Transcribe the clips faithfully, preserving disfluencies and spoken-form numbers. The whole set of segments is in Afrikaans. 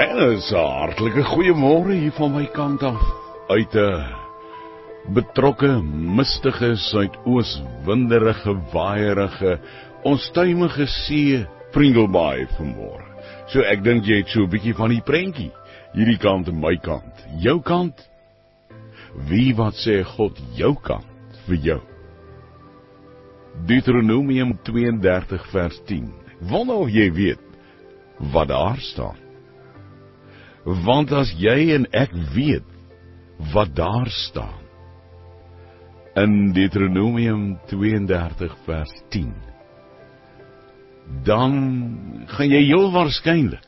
En is 'n hartlike goeiemôre hier van my kant af uit 'n betrokke, mistige, suidoos, winderige, waaierige, onstuimige see Pringlebaai vanmôre. So ek dink jy het so 'n bietjie van die prentjie, hierdie kant en my kant, jou kant. Wie wat sê God jou kant vir jou? Deuteronomium twee en dertig vers tien. Ek wonder of jy weet wat daar staan. Want as jy en ek weet wat daar staan in Deuteronomium twee en dertig vers tien, dan gaan jy heel waarskynlik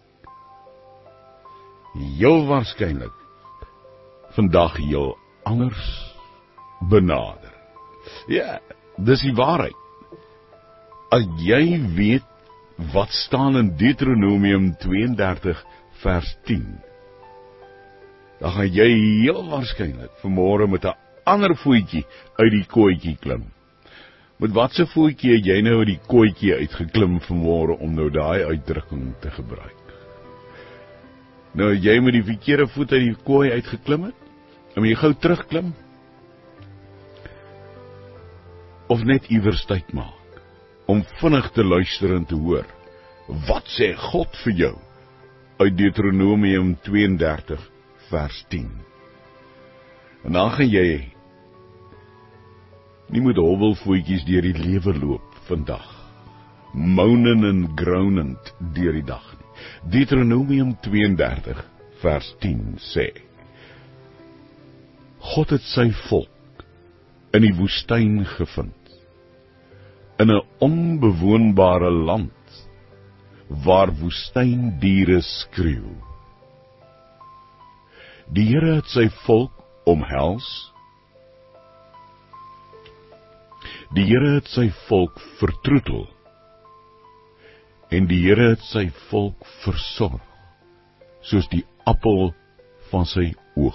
heel waarskynlik vandag heel anders benader. Ja, dis die waarheid. As jy weet wat staan in Deuteronomium twee en dertig vers tien, dan gaan jy heel waarskynlik vanmôre met 'n ander voetjie uit die kooitjie klim. Met watse voetjie het jy nou uit die kooitjie uitgeklim vanmôre om nou daai uitdrukking te gebruik? Nou jy met die verkeerde voet uit die kooi uitgeklim het, en jy gou terugklim, of net iewers tyd maak om vinnig te luister en te hoor, wat sê God vir jou uit Deuteronomium twee en dertig vers tien. En dan gaan jy nie met hobbelvoetjies deur die lewe loop vandag, moanen en groanend deur die dag nie. Deuteronomium twee en dertig vers tien sê, God het sy volk in die woestyn gevind, in 'n onbewoonbare land, waar woestyndiere skreeu. Die Here het sy volk omhels, die Here het sy volk vertroetel, en die Here het sy volk versorg, soos die appel van sy oog.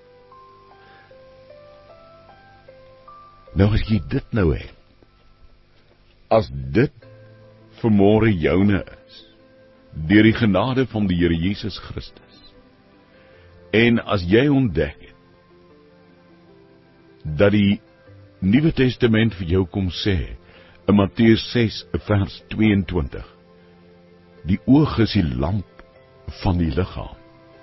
Nou as jy dit nou het, as dit vanmôre joune is, deur die genade van die Here Jesus Christus, en as jy ontdek het, dat die Nuwe Testament vir jou kom sê, in Matteus ses vers tweeëntwintig, die oog is die lamp van die liggaam,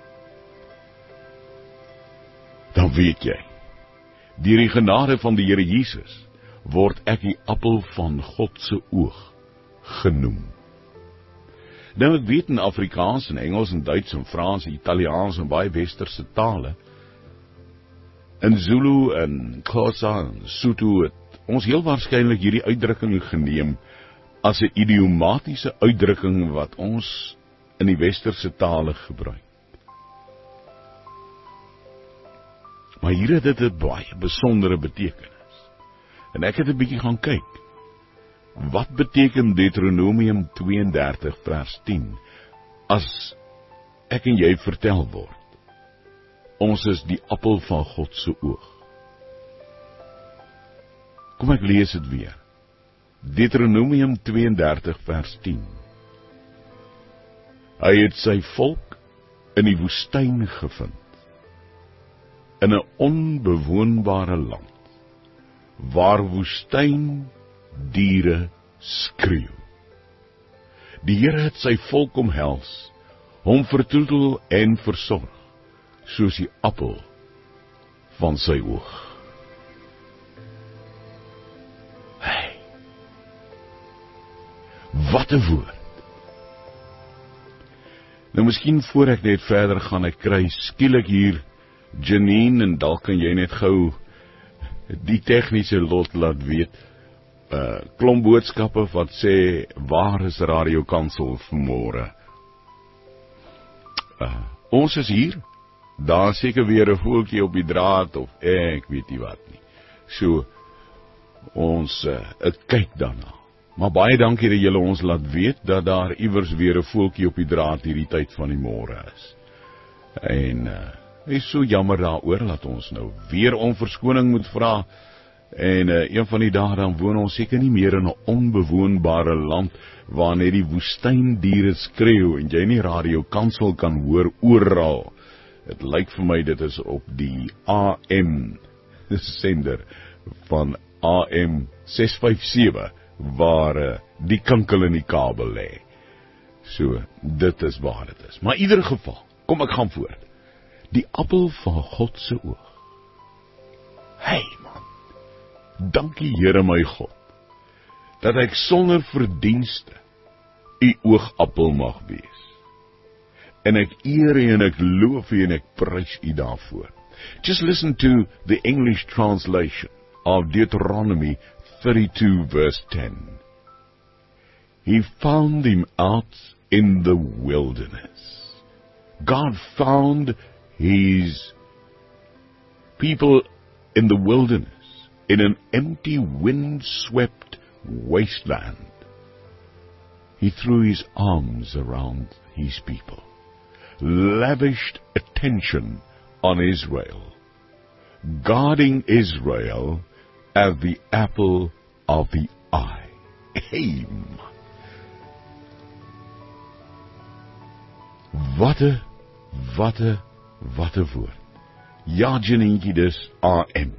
dan weet jy, deur die genade van die Here Jesus, word ek die appel van God se oog genoem. Nou ek weet in Afrikaans en Engels en Duits en Frans en Italiaans en baie westerse tale, in Zulu en Xhosa en Sotho het ons heel waarskynlik hierdie uitdrukking geneem as 'n idiomatiese uitdrukking wat ons in die westerse tale gebruik. Maar hier het dit 'n baie besondere betekenis. En ek het 'n bietjie gaan kyk. Wat beteken Deuteronomium twee en dertig vers tien as ek en jy vertel word, ons is die appel van God se oog? Kom ek lees dit weer. Deuteronomium twee en dertig vers tien. Hy het sy volk in die woestyn gevind, in 'n onbewoonbare land, waar woestyn diere skreeu. Die Here het sy volk omhels, hom vertroetel en versorg, soos die appel van sy oog. Hey, wat 'n woord. Nou miskien voor ek net verder gaan, ek kry skielik hier Janine, en dalk kan jy net gou die tegniese lot laat weet, uh, klomp boodskappe wat sê, waar is Radio Kansel vanmôre? Uh, ons is hier, daar seker weer 'n voeltjie op die draad, of ek weet nie wat nie. So, ons uh, ek kyk daarna. Maar baie dankie dat julle ons laat weet, dat daar iewers weer 'n voeltjie op die draad hierdie tyd van die môre is. En, uh, is so jammer daaroor, dat ons nou weer om verskoning moet vra, En uh, een van die dae dan woon ons seker nie meer in 'n onbewoonbare land waar net die woestyndiere skreeu en jy nie radiokansel kan hoor oral. Dit lyk vir my dit is op die A M sender van A M ses vyf sewe waar uh, die kinkel in die kabel lê. So, dit is waar dit is. Maar in ieder geval, kom ek gaan voort. Die appel van God se oog. Hey man, dankie Here my God, dat ek sonder verdienste u oogappel mag wees. En ek eer u en ek loof u en ek prys u daarvoor. Just listen to the English translation of Deuteronomy thirty-two verse ten. He found him out in the wilderness. God found his people in the wilderness, in an empty, wind-swept wasteland. He threw his arms around his people, lavished attention on Israel, guarding Israel as the apple of the eye. Amen. Wat 'n, wat 'n, wat 'n woord. Ja, Janintjie, dis A M.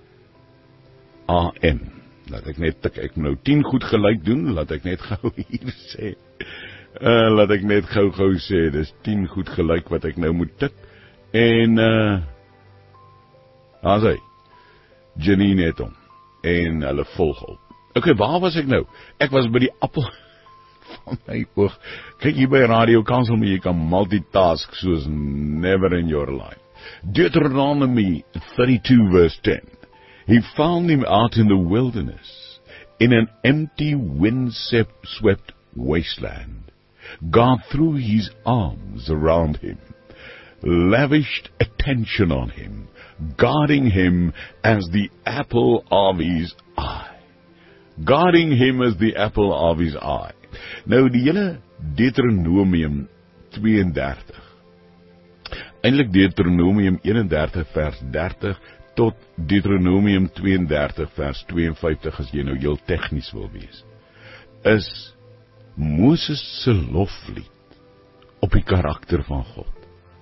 A M. Laat ek net tik, ek moet nou tien goed gelyk doen, laat ek net gou hier sê. Uh, laat ek net gou gou sê, dis tien goed gelyk wat ek nou moet tik. En, uh, as hy, Janine het hom, en hulle volg op. Ok, waar was ek nou? Ek was by die appel van my oog. Kyk hier by Radio Kansel, maar jy kan multitask soos never in your life. Deuteronomy thirty-two verse ten. He found him out in the wilderness, in an empty, wind-swept wasteland. God threw his arms around him, lavished attention on him, guarding him as the apple of his eye. Guarding him as the apple of his eye. Nou die hele Deuteronomium thirty-two. Eintlik Deuteronomium thirty-one vers thirty tot Deuteronomium thirty-two vers fifty-two as jy nou heel tegnies wil wees, is Moses se loflied op die karakter van God.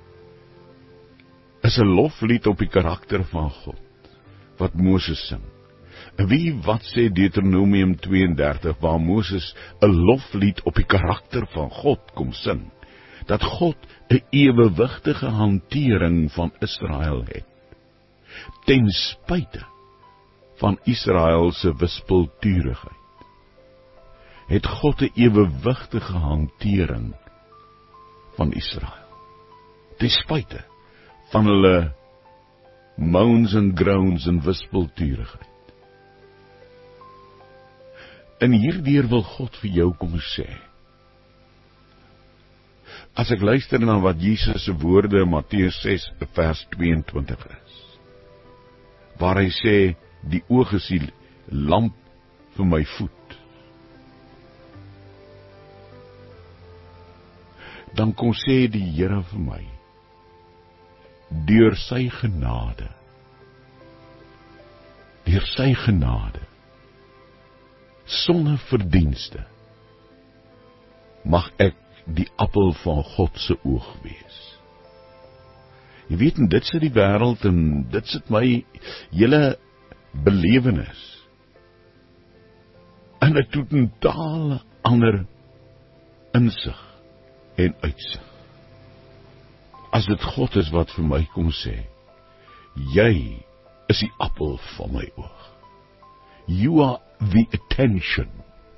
Is 'n loflied op die karakter van God wat Moses sing. En wie wat sê Deuteronomium thirty-two waar Moses 'n loflied op die karakter van God kom sing, dat God 'n ewewigtige hantering van Israel het, ten spyte van Israel se wispelturigheid. Het God 'n ewewigtige hantering van Israel, ten spyte van hulle moans en groans en wispelturigheid. En hierdeur wil God vir jou kom sê, as ek luister na wat Jesus se woorde in Matteus six vers twenty-two is, waar hy sê, die oog is die lamp vir my voet, dan kom sê die Here vir my, deur sy genade, deur sy genade, sonder verdienste, mag ek die appel van God se oog wees. Jy weet, en dit sit die wêreld en dit sit my hele belewenis in 'n totale ander insig en uitsig. As dit God is wat vir my kom sê, jy is die appel van my oog. You are the attention.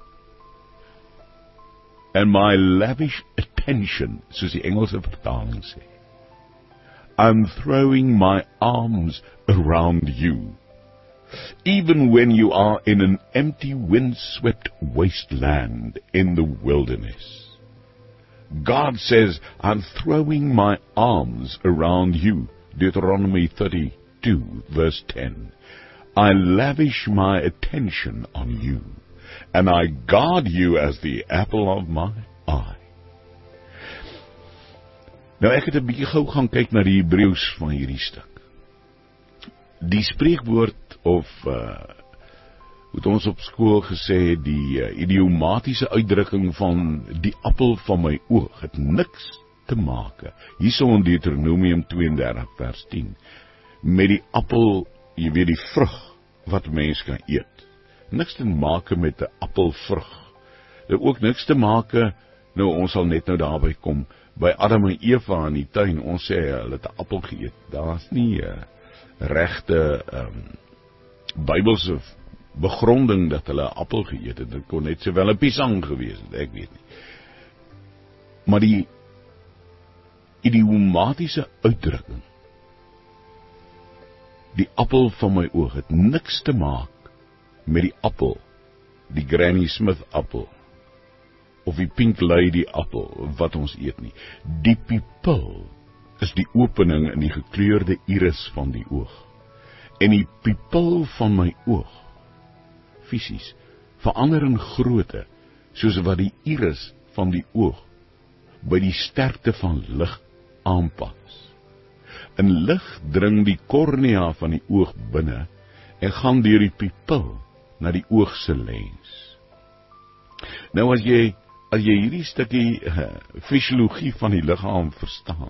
And my lavish attention, soos die Engelse vertaling sê, I'm throwing my arms around you, even when you are in an empty, wind-swept wasteland in the wilderness. God says, I'm throwing my arms around you, Deuteronomy thirty-two, verse ten. I lavish my attention on you, and I guard you as the apple of my eye. Nou ek het 'n bietjie gou gaan kyk na die Hebreëus van hierdie stuk. die spreekwoord of uh, het ons op skool gesê, die uh, idiomatiese uitdrukking van die appel van my oog het niks te maak, hierso in Deuteronomium tweeëndertig vers tien, met die appel, jy weet die vrug wat mens kan eet. Niks te maak met die appelvrug. Dit ook niks te maak, nou ons sal net nou daarby kom, by Adam en Eva in die tuin, ons sê hulle het 'n appel geëet. Daar's nie uh, regte um, Bybelse begronding dat hulle 'n appel geëet het. Dit kon net sowel 'n piesang gewees het, ek weet nie. Maar die idiomatiese uitdrukking, die appel van my oog, het niks te maak met die appel, die Granny Smith appel, of die Pink Lady appel, wat ons eet nie. Die pupil is die opening in die gekleurde iris van die oog. En die pupil van my oog, fisies, verander in grootte, soos wat die iris van die oog by die sterkte van lig aanpas. In lig dring die kornea van die oog binne en gaan deur die pupil na die oog se lens. Nou as jy as jy hierdie stukkie uh, fisiologie van die liggaam verstaan,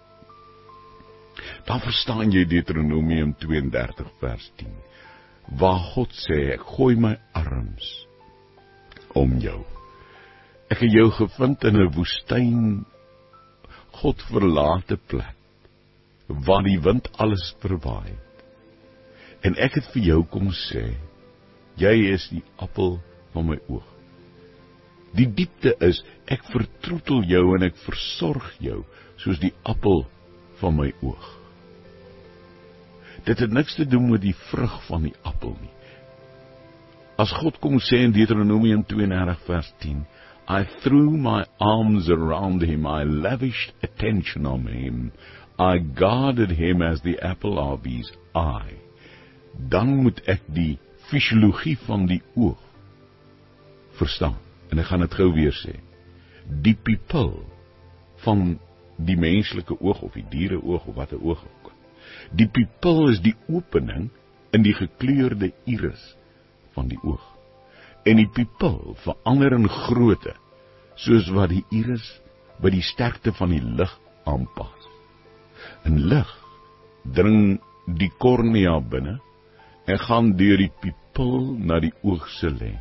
dan verstaan jy Deuteronomium tweeëndertig vers tien, waar God sê, ek gooi my arms om jou. Ek het jou gevind in 'n woestyn, God verlate plek, waar die wind alles verwaai. En ek het vir jou kom sê, jy is die appel van my oog. Die diepte is, ek vertroetel jou en ek versorg jou, soos die appel van my oog. Dit het niks te doen met die vrug van die appel nie. As God kom sê in Deuteronomium tweeëndertig vers tien, I threw my arms around him, I lavished attention on him, I guarded him as the apple of his eye. Dan moet ek die fisiologie van die oog verstaan. En ek gaan dit gou weer sê. Die pupil van die menslike oog of die diere oog of wat 'n oog ook. Die pupil is die opening in die gekleurde iris van die oog. En die pupil verander in grootte, soos wat die iris by die sterkte van die lig aanpas. In lig dring die kornea binne en gaan deur die pupil na die oog se lens.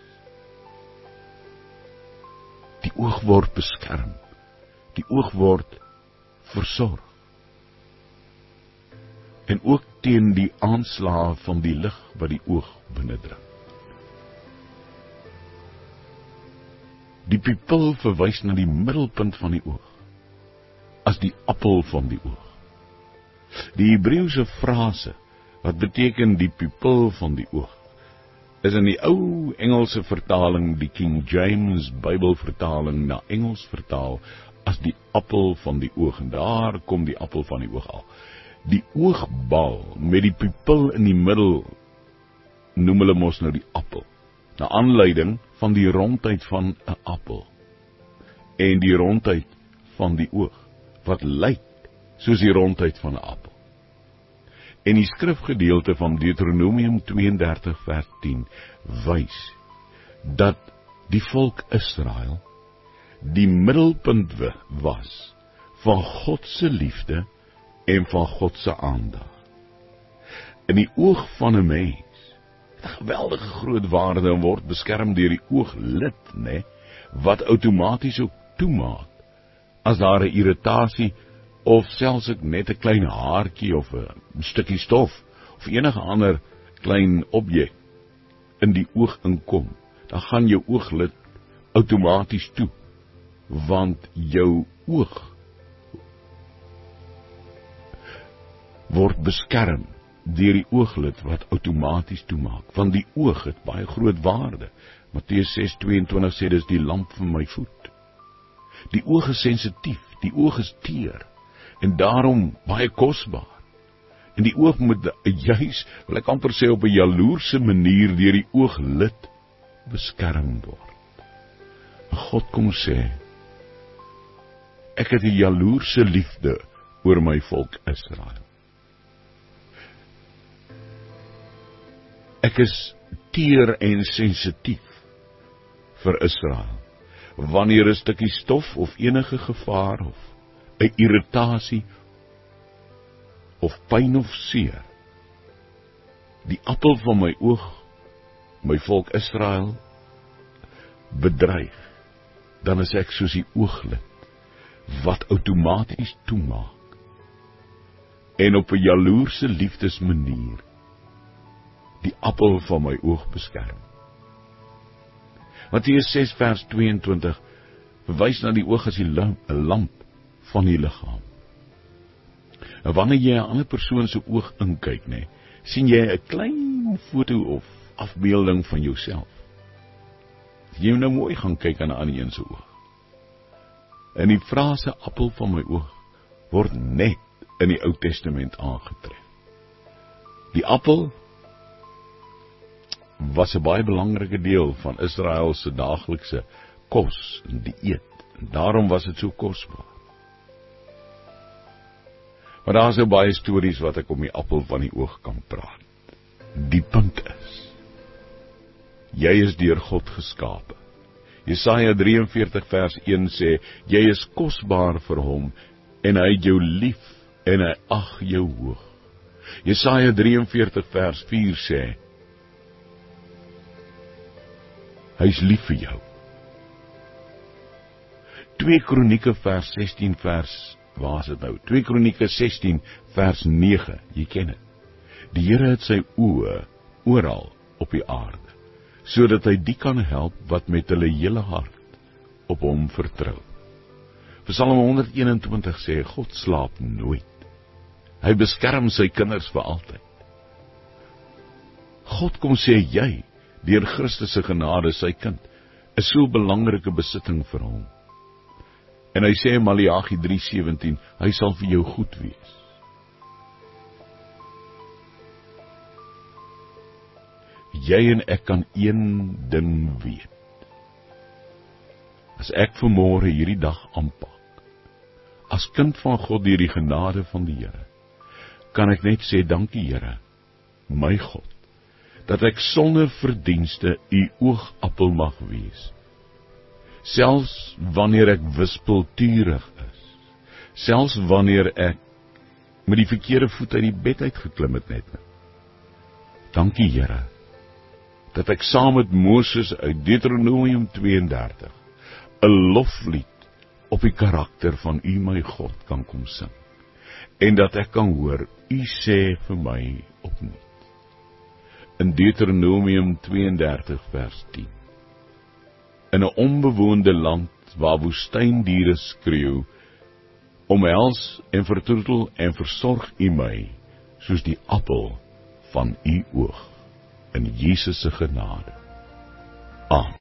Die oog word beskerm. Die oog word versorg. En ook teen die aanslae van die lig wat die oog binnendring. Die pupil verwys na die middelpunt van die oog, as die appel van die oog. Die Hebreëse frase, wat beteken die pupil van die oog, is in die ou Engelse vertaling, die King James Bybelvertaling na Engels vertaal, as die appel van die oog, en daar kom die appel van die oog al. Die oogbal met die pupil in die middel, noem hulle mos nou die appel, na aanleiding van die rondheid van 'n appel, en die rondheid van die oog, wat lyk soos die rondheid van 'n appel. En die skrifgedeelte van Deuteronomium tweeëndertig vers tien wys dat die volk Israel die middelpunt was van God se liefde en van God se aandag. In die oog van 'n mens het 'n geweldige groot waarde en word beskerm deur die ooglid, né, wat outomaties ook toemaak as daar 'n irritasie of selfs ek net 'n klein haartjie of 'n stukkie stof of enige ander klein objek in die oog inkom, dan gaan jou ooglid outomaties toe, want jou oog word beskerm deur die ooglid wat outomaties toemaak, want die oog het baie groot waarde. Matteus ses tweeëntwintig sê dis die lamp van my voet. Die oog is sensitief, die oog is teer, en daarom baie kosbaar. En die oog moet juis, wil ek amper sê, op 'n jaloerse manier deur die ooglid beskerm word. En God kom sê, ek het 'n jaloerse liefde oor my volk Israel. Ek is teer en sensitief vir Israel. Wanneer 'n stukkie stof of enige gevaar of 'n irritasie of pyn of seer die appel van my oog, my volk Israel, bedreig, dan is ek soos die ooglid wat outomaties toemaak en op 'n jaloerse liefdesmanier die appel van my oog beskerm. Matteus ses vers tweeëntwintig verwys na die oog as die lamp, 'n lamp van die liggaam. En wanneer jy 'n ander persoon se oog inkyk, nê, sien jy 'n klein foto of afbeelding van jouself. Jy nou mooi gaan kyk aan 'n ander een se oog. En die frase appel van my oog word net in die Ou Testament aangetref. Die appel was 'n baie belangrike deel van Israel se daaglikse kos en dieet. En daarom was dit so kosbaar. Maar daar is nou baie stories wat ek om die appel van die oog kan praat. Die punt is, jy is deur God geskape. Jesaja drie en veertig vers een sê, jy is kosbaar vir hom, en hy het jou lief, en hy ag jou hoog. Jesaja drie en veertig vers vier sê, hy is lief vir jou. twee Kronieke vers sestien vers, waar is dit nou? twee Kronieke sestien vers nege, jy ken het. Die Here het sy oë oral op die aarde, sodat hy die kan help wat met hulle hele hart op hom vertrou. Psalm honderd eenentwintig sê, God slaap nooit. Hy beskerm sy kinders vir altyd. God kom sê jy, deur Christus se genade sy kind, is so 'n belangrike besitting vir hom. En hy sê in Maleagi drie sewentien, hy sal vir jou goed wees. Jy en ek kan een ding weet. As ek vanmôre hierdie dag aanpak, as kind van God deur die genade van die Here, kan ek net sê, dankie Here, my God, dat ek sonder verdienste u oogappel mag wees. Selfs wanneer ek wispelturig is, selfs wanneer ek met die verkeerde voet uit die bed uitgeklim het net. Dankie Here, dat ek saam met Moses uit Deuteronomium twee en dertig 'n loflied op die karakter van u my God kan kom sing, en dat ek kan hoor, u sê vir my opnuut. In Deuteronomium twee en dertig vers tien, in 'n onbewoonde land waar woestyndiere skreeu, omhels en vertroetel en versorg u my, soos die appel van u oog, in Jesus se genade. Amen.